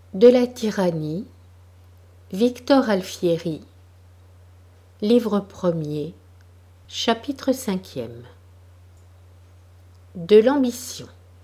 De la tyrannie, Victor Alfieri, livre 1er, chapitre 5e. De l'ambition.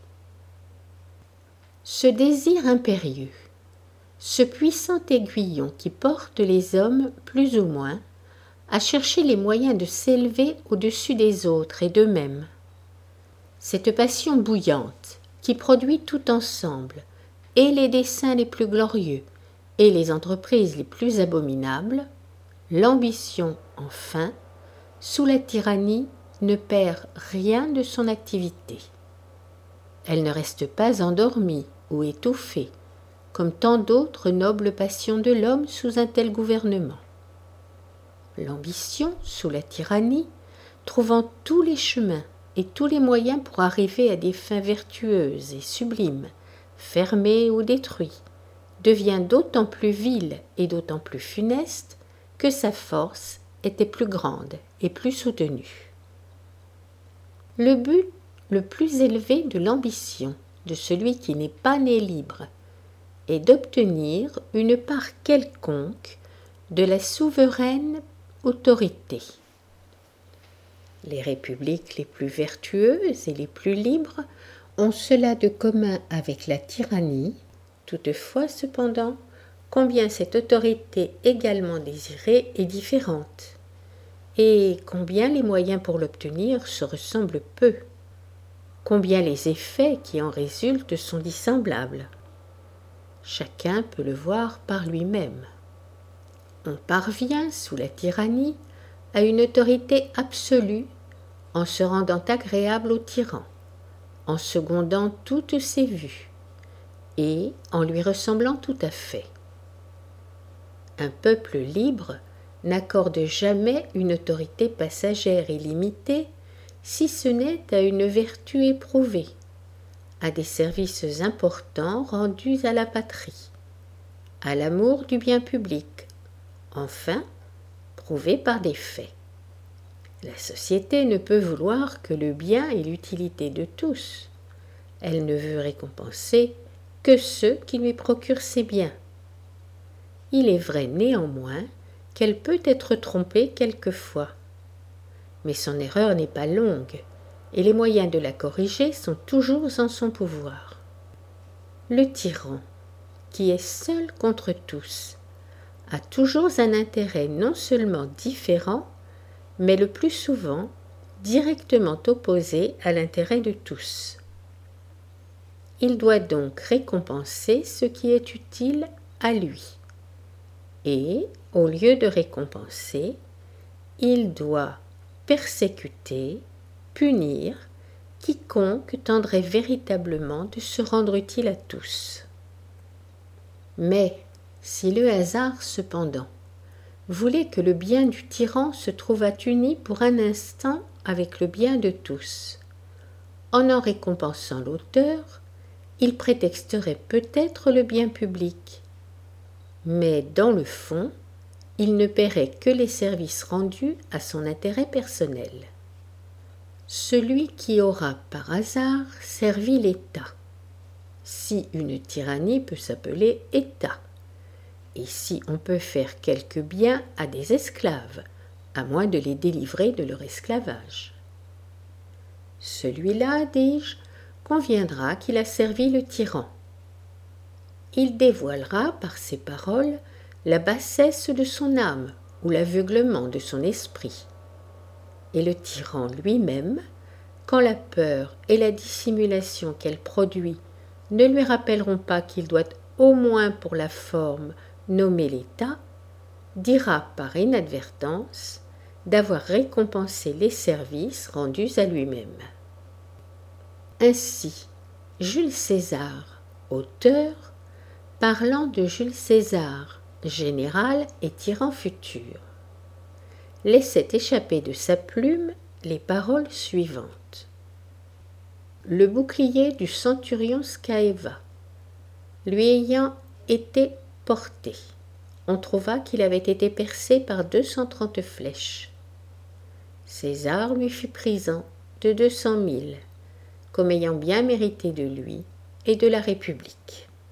Ce désir impérieux, ce puissant aiguillon qui porte les hommes, plus ou moins, à chercher les moyens de s'élever au-dessus des autres et d'eux-mêmes. Cette passion bouillante qui produit tout ensemble, et les desseins les plus glorieux, et les entreprises les plus abominables, l'ambition, enfin, sous la tyrannie, ne perd rien de son activité. Elle ne reste pas endormie ou étouffée, comme tant d'autres nobles passions de l'homme sous un tel gouvernement. L'ambition, sous la tyrannie, trouvant tous les chemins et tous les moyens pour arriver à des fins vertueuses et sublimes, fermée ou détruite, devient d'autant plus vile et d'autant plus funeste que sa force était plus grande et plus soutenue. Le but le plus élevé de l'ambition de celui qui n'est pas né libre est d'obtenir une part quelconque de la souveraine autorité. Les républiques les plus vertueuses et les plus libres ont cela de commun avec la tyrannie, toutefois, cependant, combien cette autorité également désirée est différente, et combien les moyens pour l'obtenir se ressemblent peu, combien les effets qui en résultent sont dissemblables. Chacun peut le voir par lui-même. On parvient, sous la tyrannie, à une autorité absolue en se rendant agréable au tyran, en secondant toutes ses vues et en lui ressemblant tout à fait. Un peuple libre n'accorde jamais une autorité passagère et limitée, si ce n'est à une vertu éprouvée, à des services importants rendus à la patrie, à l'amour du bien public, enfin, prouvé par des faits. La société ne peut vouloir que le bien et l'utilité de tous. Elle ne veut récompenser que ceux qui lui procurent ces biens. Il est vrai néanmoins qu'elle peut être trompée quelquefois. Mais son erreur n'est pas longue, et les moyens de la corriger sont toujours en son pouvoir. Le tyran, qui est seul contre tous, a toujours un intérêt non seulement différent, mais le plus souvent directement opposé à l'intérêt de tous. Il doit donc récompenser ce qui est utile à lui. Et, au lieu de récompenser, il doit persécuter, punir quiconque tendrait véritablement de se rendre utile à tous. Mais, si le hasard, cependant, voulait que le bien du tyran se trouvât uni pour un instant avec le bien de tous, en récompensant l'auteur, il prétexterait peut-être le bien public, mais dans le fond, il ne paierait que les services rendus à son intérêt personnel. Celui qui aura par hasard servi l'État, si une tyrannie peut s'appeler État, et si on peut faire quelque bien à des esclaves, à moins de les délivrer de leur esclavage. Celui-là, dis-je, conviendra qu'il a servi le tyran. Il dévoilera par ses paroles la bassesse de son âme ou l'aveuglement de son esprit. Et le tyran lui-même, quand la peur et la dissimulation qu'elle produit ne lui rappelleront pas qu'il doit au moins pour la forme nommer l'État, dira par inadvertance d'avoir récompensé les services rendus à lui-même. Ainsi, Jules César, auteur, parlant de Jules César, général et tyran futur, laissait échapper de sa plume les paroles suivantes. Le bouclier du centurion Scaeva, lui ayant été porté, on trouva qu'il avait été percé par 230 flèches. César lui fut prisant de 200 000, comme ayant bien mérité de lui et de la République.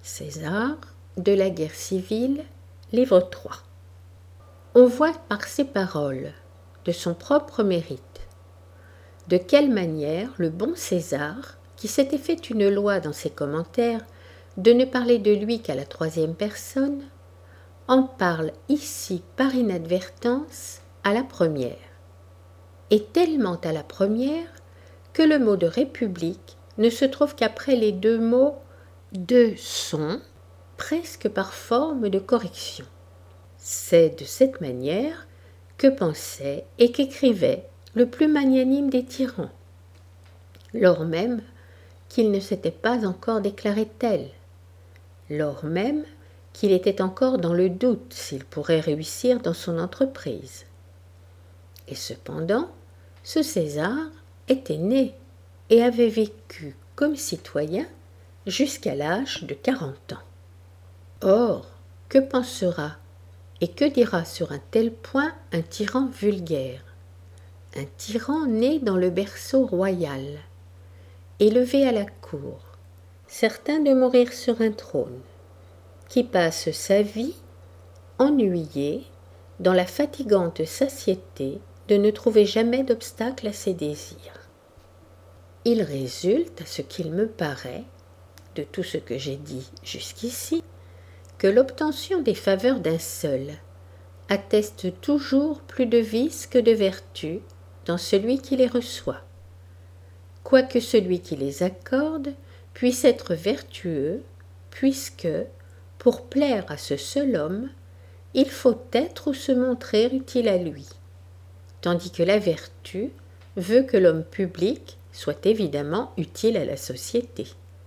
César, de la guerre civile, livre 3. On voit par ces paroles, de son propre mérite, de quelle manière le bon César, qui s'était fait une loi dans ses commentaires de ne parler de lui qu'à la troisième personne, en parle ici par inadvertance à la première, et tellement à la première que le mot de république ne se trouve qu'après les deux mots de son, presque par forme de correction. C'est de cette manière que pensait et qu'écrivait le plus magnanime des tyrans, lors même qu'il ne s'était pas encore déclaré tel, lors même qu'il était encore dans le doute s'il pourrait réussir dans son entreprise. Et cependant, ce César était né et avait vécu comme citoyen jusqu'à l'âge de 40 ans. Or, que pensera et que dira sur un tel point un tyran vulgaire, un tyran né dans le berceau royal, élevé à la cour, certain de mourir sur un trône, qui passe sa vie ennuyé dans la fatigante satiété de ne trouver jamais d'obstacle à ses désirs. Il résulte, à ce qu'il me paraît, de tout ce que j'ai dit jusqu'ici, que l'obtention des faveurs d'un seul atteste toujours plus de vices que de vertus dans celui qui les reçoit, quoique celui qui les accorde puisse être vertueux, puisque, pour plaire à ce seul homme, il faut être ou se montrer utile à lui, tandis que la vertu veut que l'homme public soit évidemment utile à la société.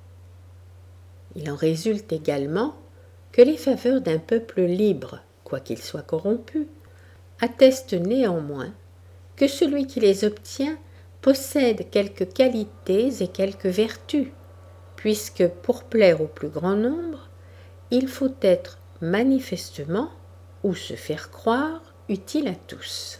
Il en résulte également que les faveurs d'un peuple libre, quoiqu'il soit corrompu, attestent néanmoins que celui qui les obtient possède quelques qualités et quelques vertus, puisque pour plaire au plus grand nombre, il faut être manifestement ou se faire croire utile à tous.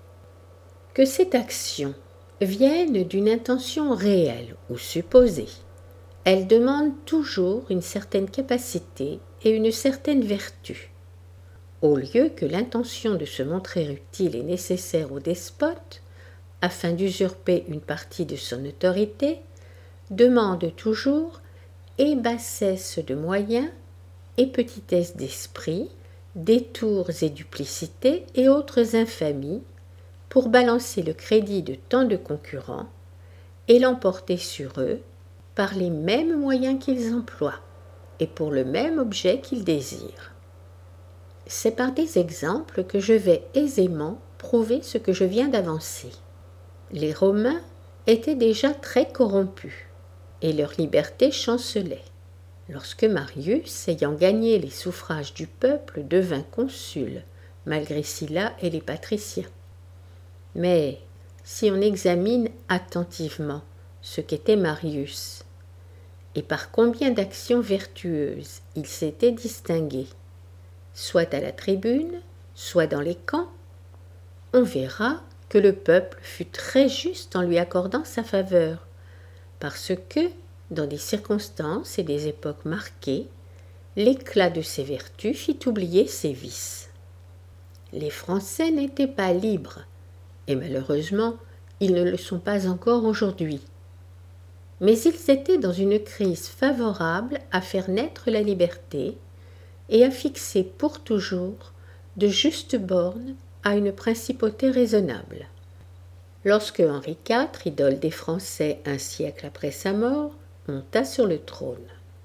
Que cette action vienne d'une intention réelle ou supposée, elle demande toujours une certaine capacité et une certaine vertu. Au lieu que l'intention de se montrer utile est nécessaire au despote, afin d'usurper une partie de son autorité, demande toujours et bassesse de moyens, et petitesse d'esprit, détours et duplicités et autres infamies, pour balancer le crédit de tant de concurrents et l'emporter sur eux par les mêmes moyens qu'ils emploient et pour le même objet qu'ils désirent. C'est par des exemples que je vais aisément prouver ce que je viens d'avancer. Les Romains étaient déjà très corrompus et leur liberté chancelait. Lorsque Marius, ayant gagné les suffrages du peuple, devint consul, malgré Sylla et les patriciens. Mais si on examine attentivement ce qu'était Marius, et par combien d'actions vertueuses il s'était distingué, soit à la tribune, soit dans les camps, on verra que le peuple fut très juste en lui accordant sa faveur, parce que, dans des circonstances et des époques marquées, l'éclat de ses vertus fit oublier ses vices. Les Français n'étaient pas libres, et malheureusement, ils ne le sont pas encore aujourd'hui. Mais ils étaient dans une crise favorable à faire naître la liberté et à fixer pour toujours de justes bornes à une principauté raisonnable. Lorsque Henri IV, idole des Français un siècle après sa mort, monta sur le trône.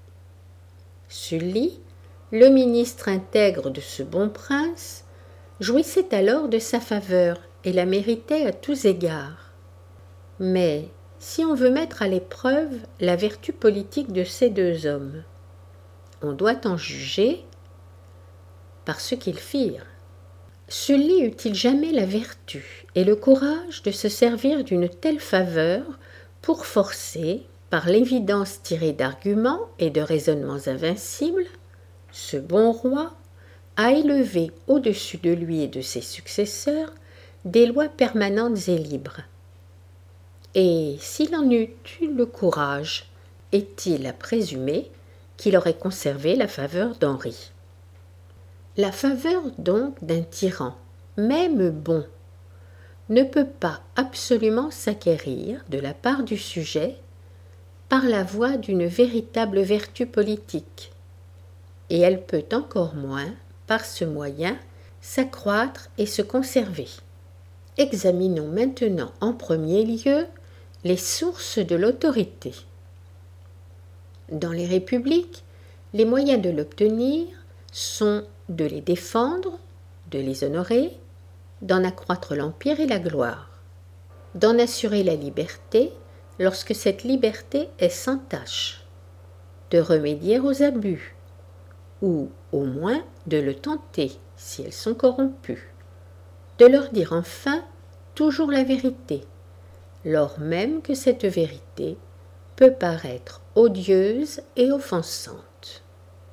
Sully, le ministre intègre de ce bon prince, jouissait alors de sa faveur et la méritait à tous égards. Mais si on veut mettre à l'épreuve la vertu politique de ces deux hommes, on doit en juger par ce qu'ils firent. Sully eut-il jamais la vertu et le courage de se servir d'une telle faveur pour forcer, par l'évidence tirée d'arguments et de raisonnements invincibles, ce bon roi à élever au-dessus de lui et de ses successeurs des lois permanentes et libres? Et s'il en eût eu le courage, est-il à présumer qu'il aurait conservé la faveur d'Henri. La faveur donc d'un tyran, même bon, ne peut pas absolument s'acquérir de la part du sujet par la voie d'une véritable vertu politique, et elle peut encore moins, par ce moyen, s'accroître et se conserver. Examinons maintenant en premier lieu les sources de l'autorité. Dans les républiques, les moyens de l'obtenir sont de les défendre, de les honorer, d'en accroître l'empire et la gloire, d'en assurer la liberté lorsque cette liberté est sans tache, de remédier aux abus, ou au moins de le tenter si elles sont corrompues, de leur dire enfin toujours la vérité, lors même que cette vérité peut paraître odieuse et offensante.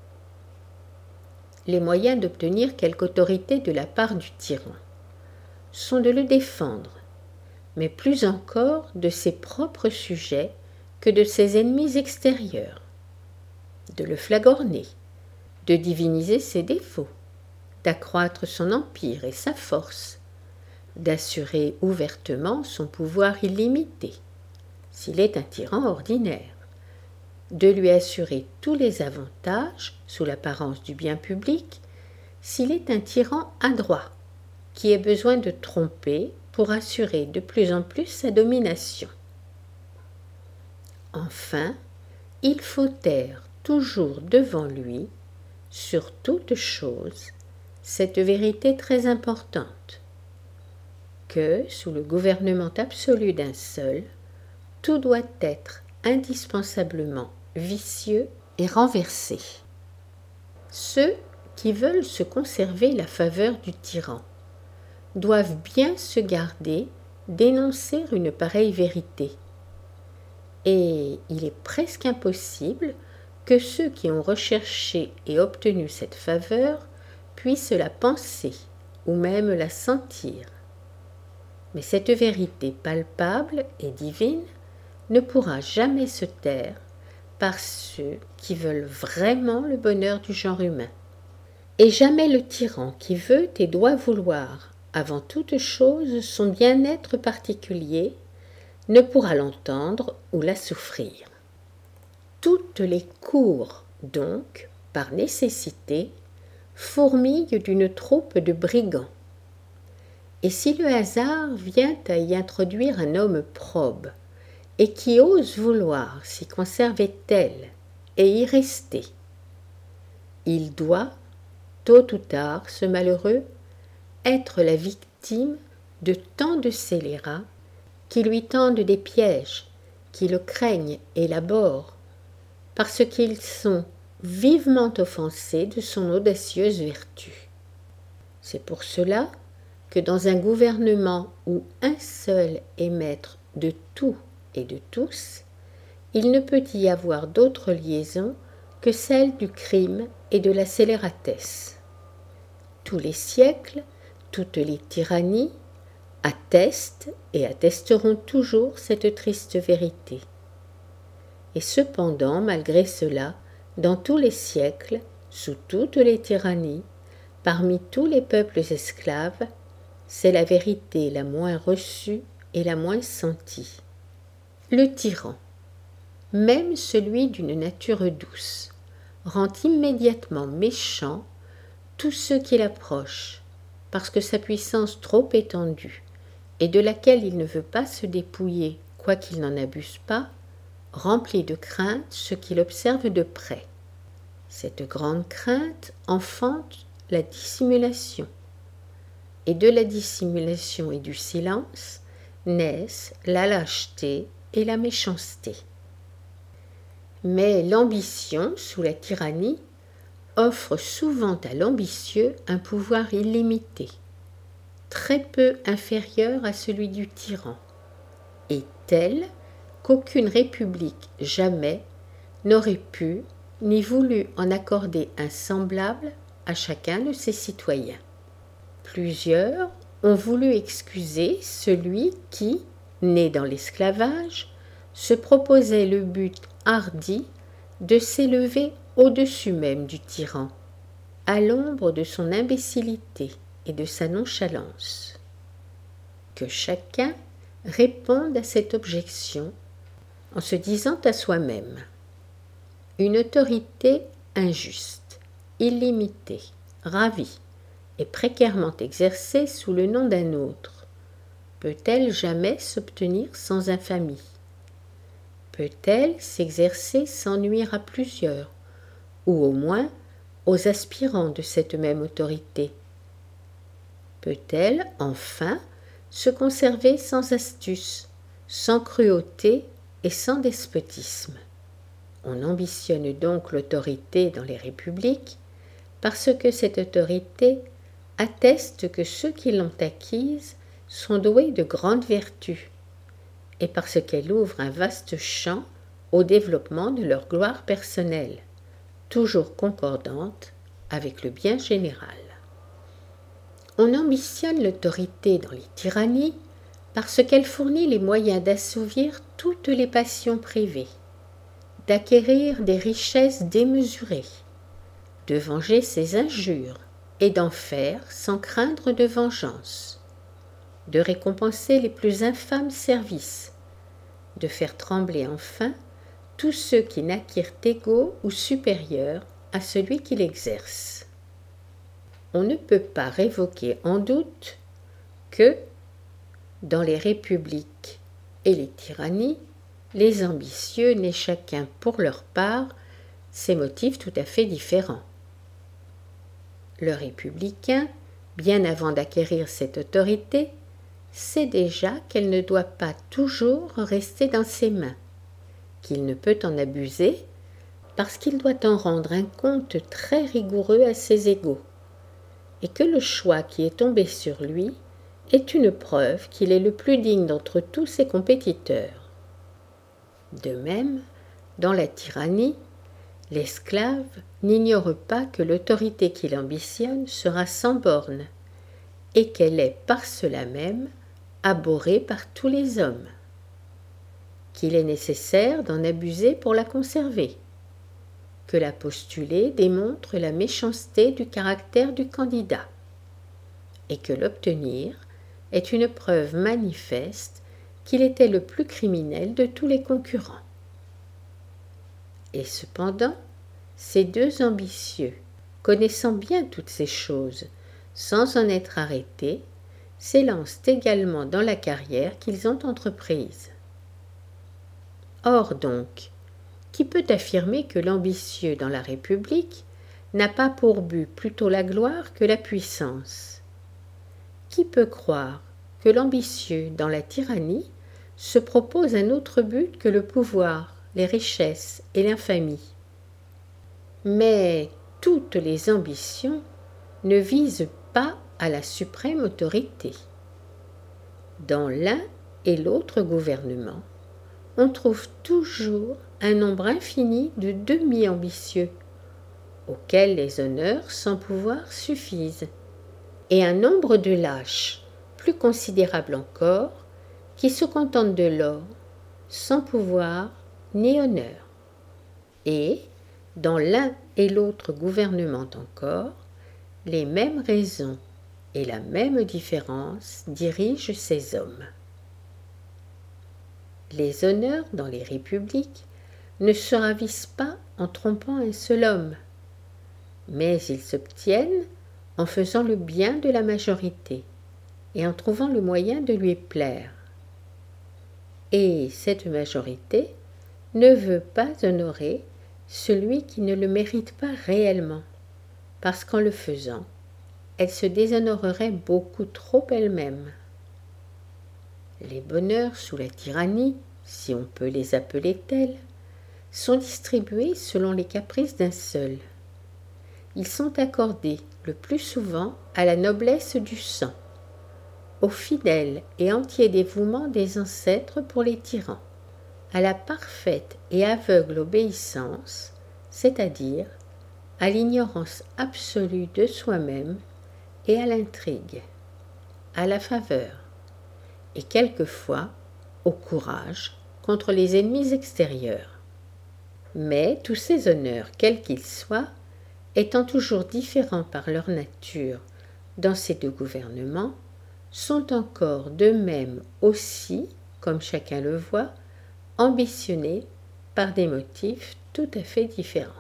Les moyens d'obtenir quelque autorité de la part du tyran sont de le défendre, mais plus encore de ses propres sujets que de ses ennemis extérieurs, de le flagorner, de diviniser ses défauts, d'accroître son empire et sa force, d'assurer ouvertement son pouvoir illimité, s'il est un tyran ordinaire, de lui assurer tous les avantages sous l'apparence du bien public, s'il est un tyran adroit, qui ait besoin de tromper pour assurer de plus en plus sa domination. Enfin, il faut taire toujours devant lui, sur toute chose, cette vérité très importante, que, sous le gouvernement absolu d'un seul, tout doit être indispensablement vicieux et renversé. Ceux qui veulent se conserver la faveur du tyran doivent bien se garder d'énoncer une pareille vérité. Et il est presque impossible que ceux qui ont recherché et obtenu cette faveur puissent la penser ou même la sentir. Mais cette vérité palpable et divine ne pourra jamais se taire par ceux qui veulent vraiment le bonheur du genre humain. Et jamais le tyran qui veut et doit vouloir avant toute chose son bien-être particulier ne pourra l'entendre ou la souffrir. Toutes les cours, donc, par nécessité, fourmillent d'une troupe de brigands. Et si le hasard vient à y introduire un homme probe, et qui ose vouloir s'y conserver tel et y rester, il doit, tôt ou tard, ce malheureux, être la victime de tant de scélérats qui lui tendent des pièges, qui le craignent et l'abhorrent, parce qu'ils sont vivement offensés de son audacieuse vertu. C'est pour cela que dans un gouvernement où un seul est maître de tout et de tous, il ne peut y avoir d'autre liaison que celle du crime et de la scélératesse. Tous les siècles, toutes les tyrannies attestent et attesteront toujours cette triste vérité. Et cependant, malgré cela, dans tous les siècles, sous toutes les tyrannies, parmi tous les peuples esclaves, c'est la vérité la moins reçue et la moins sentie. Le tyran, même celui d'une nature douce, rend immédiatement méchant tous ceux qui l'approchent, parce que sa puissance trop étendue, et de laquelle il ne veut pas se dépouiller, quoiqu'il n'en abuse pas, remplit de crainte ceux qui l'observent de près. Cette grande crainte enfante la dissimulation, et de la dissimulation et du silence naissent la lâcheté et la méchanceté. Mais l'ambition, sous la tyrannie, offre souvent à l'ambitieux un pouvoir illimité, très peu inférieur à celui du tyran, et tel qu'aucune république jamais n'aurait pu ni voulu en accorder un semblable à chacun de ses citoyens. Plusieurs ont voulu excuser celui qui, né dans l'esclavage, se proposait le but hardi de s'élever au-dessus même du tyran, à l'ombre de son imbécilité et de sa nonchalance. Que chacun réponde à cette objection en se disant à soi-même: une autorité injuste, illimitée, ravie et précairement exercée sous le nom d'un autre, peut-elle jamais s'obtenir sans infamie? Peut-elle s'exercer sans nuire à plusieurs, ou au moins aux aspirants de cette même autorité? Peut-elle, enfin, se conserver sans astuce, sans cruauté et sans despotisme? On ambitionne donc l'autorité dans les républiques parce que cette autorité atteste que ceux qui l'ont acquise sont doués de grandes vertus et parce qu'elle ouvre un vaste champ au développement de leur gloire personnelle, toujours concordante avec le bien général. On ambitionne l'autorité dans les tyrannies parce qu'elle fournit les moyens d'assouvir toutes les passions privées, d'acquérir des richesses démesurées, de venger ses injures et d'en faire sans craindre de vengeance, de récompenser les plus infâmes services, de faire trembler enfin tous ceux qui naquirent égaux ou supérieurs à celui qui l'exerce. On ne peut pas révoquer en doute que, dans les républiques et les tyrannies, les ambitieux n'aient chacun pour leur part ces motifs tout à fait différents. Le républicain, bien avant d'acquérir cette autorité, sait déjà qu'elle ne doit pas toujours rester dans ses mains, qu'il ne peut en abuser parce qu'il doit en rendre un compte très rigoureux à ses égaux, et que le choix qui est tombé sur lui est une preuve qu'il est le plus digne d'entre tous ses compétiteurs. De même, dans la tyrannie, l'esclave n'ignore pas que l'autorité qu'il ambitionne sera sans bornes, et qu'elle est par cela même abhorrée par tous les hommes, qu'il est nécessaire d'en abuser pour la conserver, que la postuler démontre la méchanceté du caractère du candidat, et que l'obtenir est une preuve manifeste qu'il était le plus criminel de tous les concurrents. Et cependant, ces deux ambitieux, connaissant bien toutes ces choses, sans en être arrêtés, s'élancent également dans la carrière qu'ils ont entreprise. Or donc, qui peut affirmer que l'ambitieux dans la République n'a pas pour but plutôt la gloire que la puissance? Qui peut croire que l'ambitieux dans la tyrannie se propose un autre but que le pouvoir, les richesses et l'infamie? Mais toutes les ambitions ne visent pas à la suprême autorité. Dans l'un et l'autre gouvernement, on trouve toujours un nombre infini de demi-ambitieux, auxquels les honneurs sans pouvoir suffisent, et un nombre de lâches, plus considérable encore, qui se contentent de l'or, sans pouvoir ni honneur. Et, dans l'un et l'autre gouvernement encore, les mêmes raisons et la même différence dirigent ces hommes. Les honneurs dans les républiques ne se ravissent pas en trompant un seul homme, mais ils s'obtiennent en faisant le bien de la majorité et en trouvant le moyen de lui plaire. Et cette majorité ne veut pas honorer celui qui ne le mérite pas réellement, parce qu'en le faisant, elle se déshonorerait beaucoup trop elle-même. Les bonheurs sous la tyrannie, si on peut les appeler tels, sont distribués selon les caprices d'un seul. Ils sont accordés le plus souvent à la noblesse du sang, au fidèle et entier dévouement des ancêtres pour les tyrans, à la parfaite et aveugle obéissance, c'est-à-dire à l'ignorance absolue de soi-même et à l'intrigue, à la faveur, et quelquefois au courage contre les ennemis extérieurs. Mais tous ces honneurs, quels qu'ils soient, étant toujours différents par leur nature dans ces deux gouvernements, sont encore d'eux-mêmes aussi, comme chacun le voit, ambitionnés par des motifs tout à fait différents.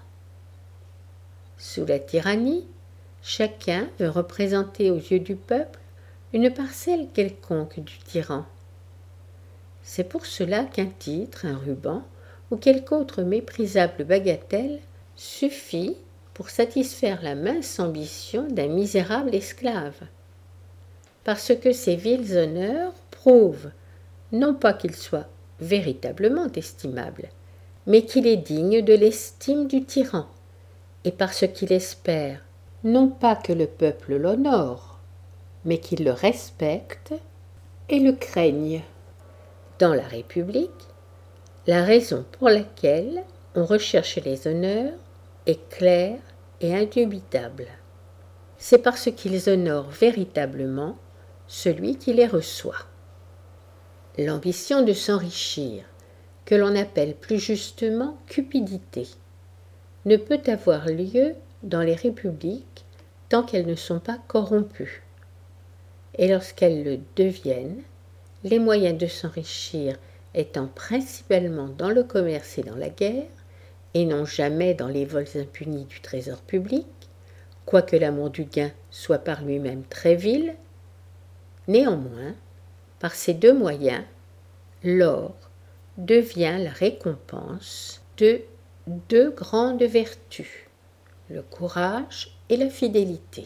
Sous la tyrannie, chacun veut représenter aux yeux du peuple une parcelle quelconque du tyran. C'est pour cela qu'un titre, un ruban ou quelque autre méprisable bagatelle suffit pour satisfaire la mince ambition d'un misérable esclave. Parce que ces vils honneurs prouvent non pas qu'il soit véritablement estimable, mais qu'il est digne de l'estime du tyran, et parce qu'il espère non pas que le peuple l'honore, mais qu'il le respecte et le craigne. Dans la République, la raison pour laquelle on recherche les honneurs est claire et indubitable. C'est parce qu'ils honorent véritablement celui qui les reçoit. L'ambition de s'enrichir, que l'on appelle plus justement cupidité, ne peut avoir lieu dans les républiques tant qu'elles ne sont pas corrompues. Et lorsqu'elles le deviennent, les moyens de s'enrichir étant principalement dans le commerce et dans la guerre, et non jamais dans les vols impunis du trésor public, quoique l'amour du gain soit par lui-même très vil, néanmoins, par ces deux moyens, l'or devient la récompense de deux grandes vertus, le courage et la fidélité.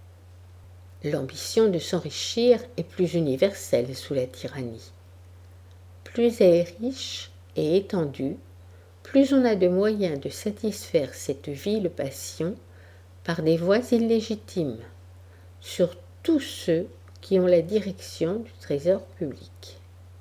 L'ambition de s'enrichir est plus universelle sous la tyrannie. Plus elle est riche et étendue, plus on a de moyens de satisfaire cette vile passion par des voies illégitimes, sur tous ceux qui ont la direction du trésor public.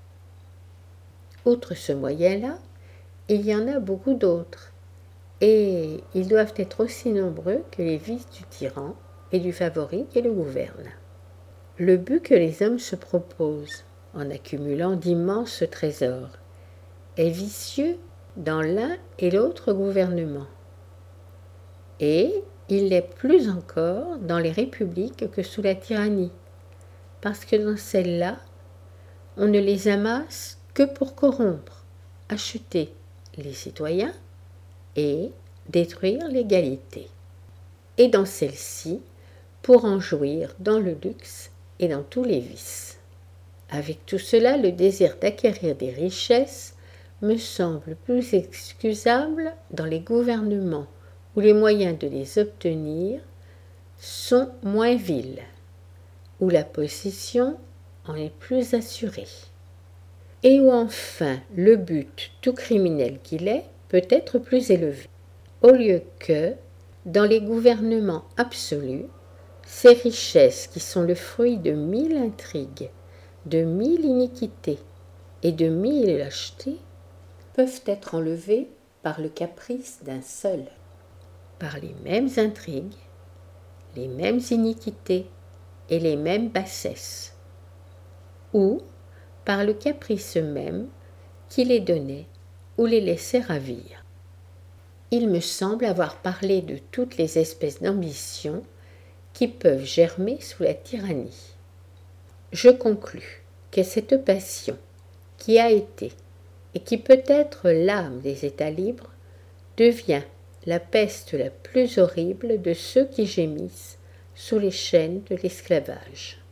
Outre ce moyen-là, il y en a beaucoup d'autres, et ils doivent être aussi nombreux que les vices du tyran et du favori qui le gouverne. Le but que les hommes se proposent, en accumulant d'immenses trésors, est vicieux dans l'un et l'autre gouvernement. Et il l'est plus encore dans les républiques que sous la tyrannie, parce que dans celles-là, on ne les amasse que pour corrompre, acheter les citoyens et détruire l'égalité. Et dans celle-ci, pour en jouir dans le luxe et dans tous les vices. Avec tout cela, le désir d'acquérir des richesses me semble plus excusable dans les gouvernements où les moyens de les obtenir sont moins vils, où la possession en est plus assurée, et où enfin le but, tout criminel qu'il est, peut être plus élevé, au lieu que, dans les gouvernements absolus, ces richesses qui sont le fruit de 1000 intrigues, de 1000 iniquités et de 1000 lâchetés, peuvent être enlevées par le caprice d'un seul, par les mêmes intrigues, les mêmes iniquités et les mêmes bassesses, ou par le caprice même qui les donnait ou les laissait ravir. Il me semble avoir parlé de toutes les espèces d'ambition qui peuvent germer sous la tyrannie. Je conclus que cette passion, qui a été et qui peut être l'âme des États libres, devient la peste la plus horrible de ceux qui gémissent sous les chaînes de l'esclavage.